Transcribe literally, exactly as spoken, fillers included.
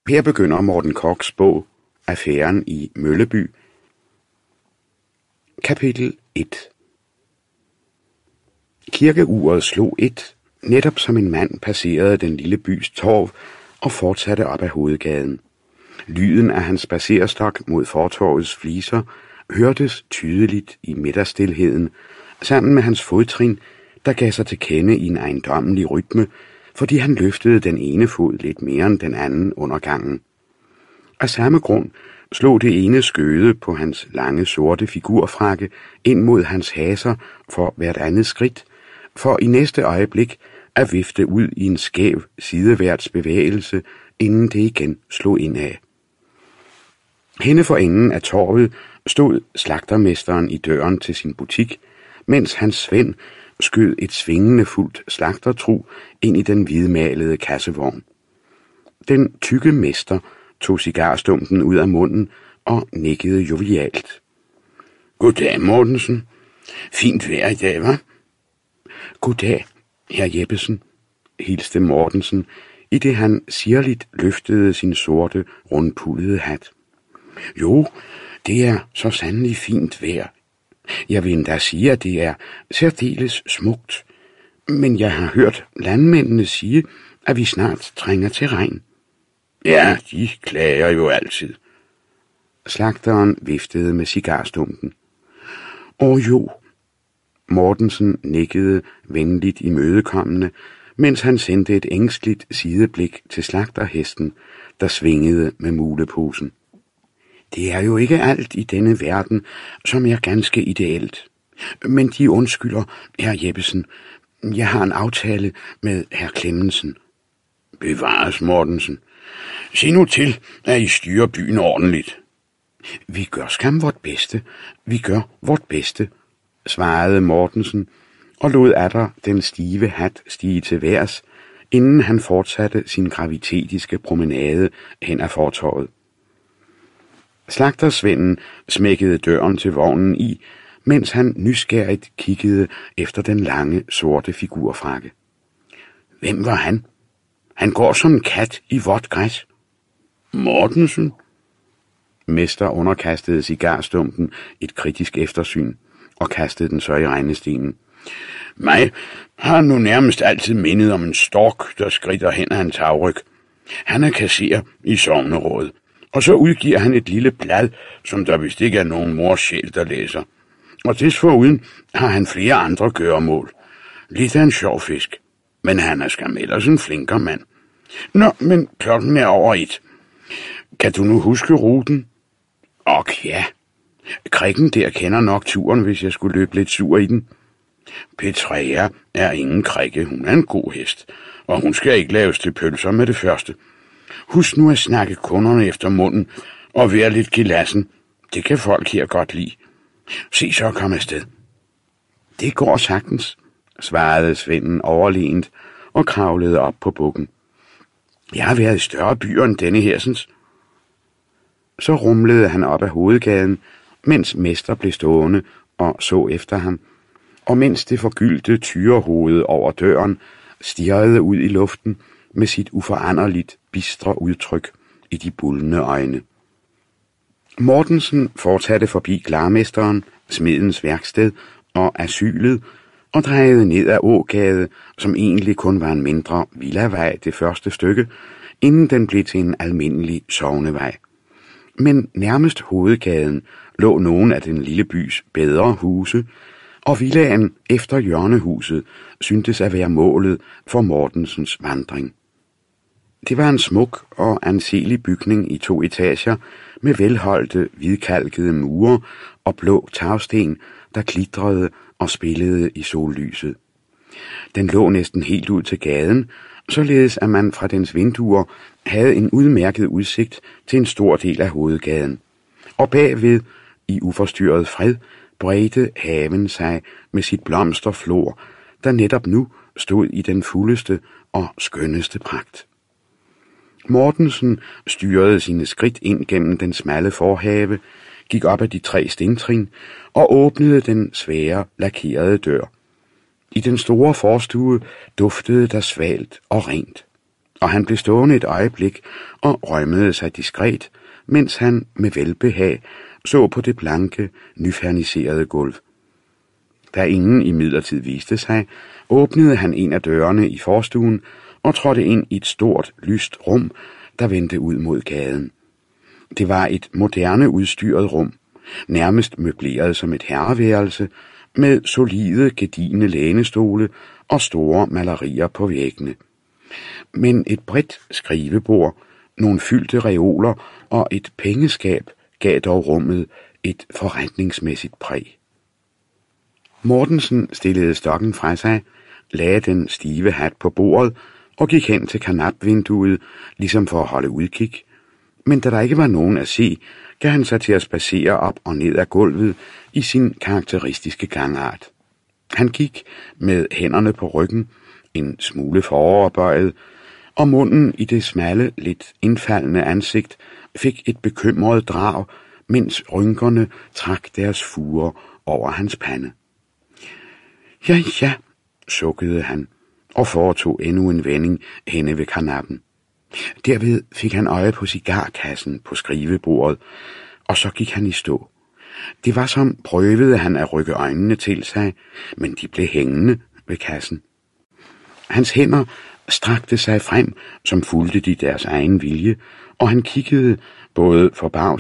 Her begynder Morten Korchs bog Affæren i Mølleby. Kapitel et. Kirkeuret slog et, netop som en mand passerede den lille bys torv og fortsatte op ad hovedgaden. Lyden af hans spadserestok mod fortorvets fliser hørtes tydeligt i middagsstilheden, sammen med hans fodtrin, der gav sig til kende i en ejendommelig rytme, fordi han løftede den ene fod lidt mere end den anden under gangen. Af samme grund slog det ene skøde på hans lange sorte figurfrakke ind mod hans haser for hvert andet skridt, for i næste øjeblik at vifte ud i en skæv sideværts bevægelse, inden det igen slog indad. Henne for enden af torvet stod slagtermesteren i døren til sin butik, mens hans svend skød et svingende fuldt slagtertru ind i den hvidmalede kassevogn. Den tykke mester tog cigarstumpen ud af munden og nikkede jovialt. Goddag, Mortensen. Fint vejr i dag, hva'? Goddag, herr Jeppesen, hilste Mortensen, i det han sirligt løftede sin sorte, rundpullede hat. Jo, det er så sandelig fint vejr. Jeg vil endda sige, at det er særdeles smukt. Men jeg har hørt landmændene sige, at vi snart trænger til regn. Ja, de klager jo altid. Slagteren viftede med cigarstumpen. Åh jo. Mortensen nikkede venligt imødekommende, mens han sendte et ængstligt sideblik til slagterhesten, der svingede med muleposen. Det er jo ikke alt i denne verden, som er ganske ideelt. Men de undskylder, herr Jeppesen. Jeg har en aftale med herr Clemmensen. Bevares, Mortensen. Se nu til, at I styrer byen ordentligt. Vi gør skam vort bedste. Vi gør vort bedste, svarede Mortensen, og lod atter den stive hat stige til værs, inden han fortsatte sin gravitetiske promenade hen ad fortovet. Slagtersvenden smækkede døren til vognen i, mens han nysgerrigt kiggede efter den lange, sorte figurfrakke. Hvem var han? Han går som en kat i vådt græs. Mortensen? Mester underkastede cigarstumpen et kritisk eftersyn og kastede den så i regnestenen. Mig har nu nærmest altid mindet om en stork, der skrider hen ad en tagryg. Han er kasserer i sognerådet, og så udgiver han et lille blad, som der vist ikke er nogen mors sjæl, der læser. Og desforuden har han flere andre gøremål. Lidt af en sjov fisk, men han er skam ellers en flinker mand. Nå, men klokken er over et. Kan du nu huske ruten? Ok, ja. Krikken der kender nok turen, hvis jeg skulle løbe lidt sur i den. Petrea er ingen krikke, hun er en god hest, og hun skal ikke laves til pølser med det første. Husk nu at snakke kunderne efter munden og være lidt gelassen. Det kan folk her godt lide. Se så kom afsted. Det går sagtens, svarede svenden overlegent og kravlede op på bukken. Jeg har været i større byer end denne hersens. Så rumlede han op ad hovedgaden, mens mester blev stående og så efter ham, og mens det forgyldte tyrehoved over døren stirrede ud i luften med sit uforanderligt bistre udtryk i de buldne øjne. Mortensen fortsatte forbi glarmesteren, smedens værksted og asylet, og drejede ned ad Ågade, som egentlig kun var en mindre villavej det første stykke, inden den blev til en almindelig sognevej. Men nærmest hovedgaden lå nogle af den lille bys bedre huse, og villaen efter hjørnehuset syntes at være målet for Mortensens vandring. Det var en smuk og anselig bygning i to etager med velholdte, hvidkalkede mure og blå tagsten, der glitrede og spillede i sollyset. Den lå næsten helt ud til gaden, således at man fra dens vinduer havde en udmærket udsigt til en stor del af hovedgaden. Og bagved, i uforstyrret fred, bredte haven sig med sit blomsterflor, der netop nu stod i den fuldeste og skønneste pragt. Mortensen styrede sine skridt ind gennem den smalle forhave, gik op ad de tre stentrin og åbnede den svære, lakerede dør. I den store forstue duftede der svalt og rent. og han blev stående et øjeblik og rømmede sig diskret, mens han med velbehag så på det blanke, nyferniserede gulv. Da ingen imidlertid viste sig, åbnede han en af dørene i forstuen og trådte ind i et stort, lyst rum, der vendte ud mod gaden. Det var et moderne udstyret rum, nærmest møbleret som et herreværelse, med solide, gedigne lænestole og store malerier på væggene. Men et bredt skrivebord, nogle fyldte reoler og et pengeskab gav dog rummet et forretningsmæssigt præg. Mortensen stillede stokken fra sig, lagde den stive hat på bordet og gik hen til karnapvinduet, ligesom for at holde udkig. Men da der ikke var nogen at se, gav han sig til at spacere op og ned ad gulvet i sin karakteristiske gangart. Han gik med hænderne på ryggen, en smule foroverbøjet, og munden i det smalle, lidt indfaldende ansigt fik et bekymret drag, mens rynkerne trak deres furer over hans pande. Ja, ja, sukkede han og foretog endnu en vending henne ved karnappen. Derved fik han øje på cigarkassen på skrivebordet, og så gik han i stå. Det var som prøvede han at rykke øjnene til sig, men de blev hængende ved kassen. Hans hænder strakte sig frem, som fulgte de deres egen vilje, og han kiggede både forbavset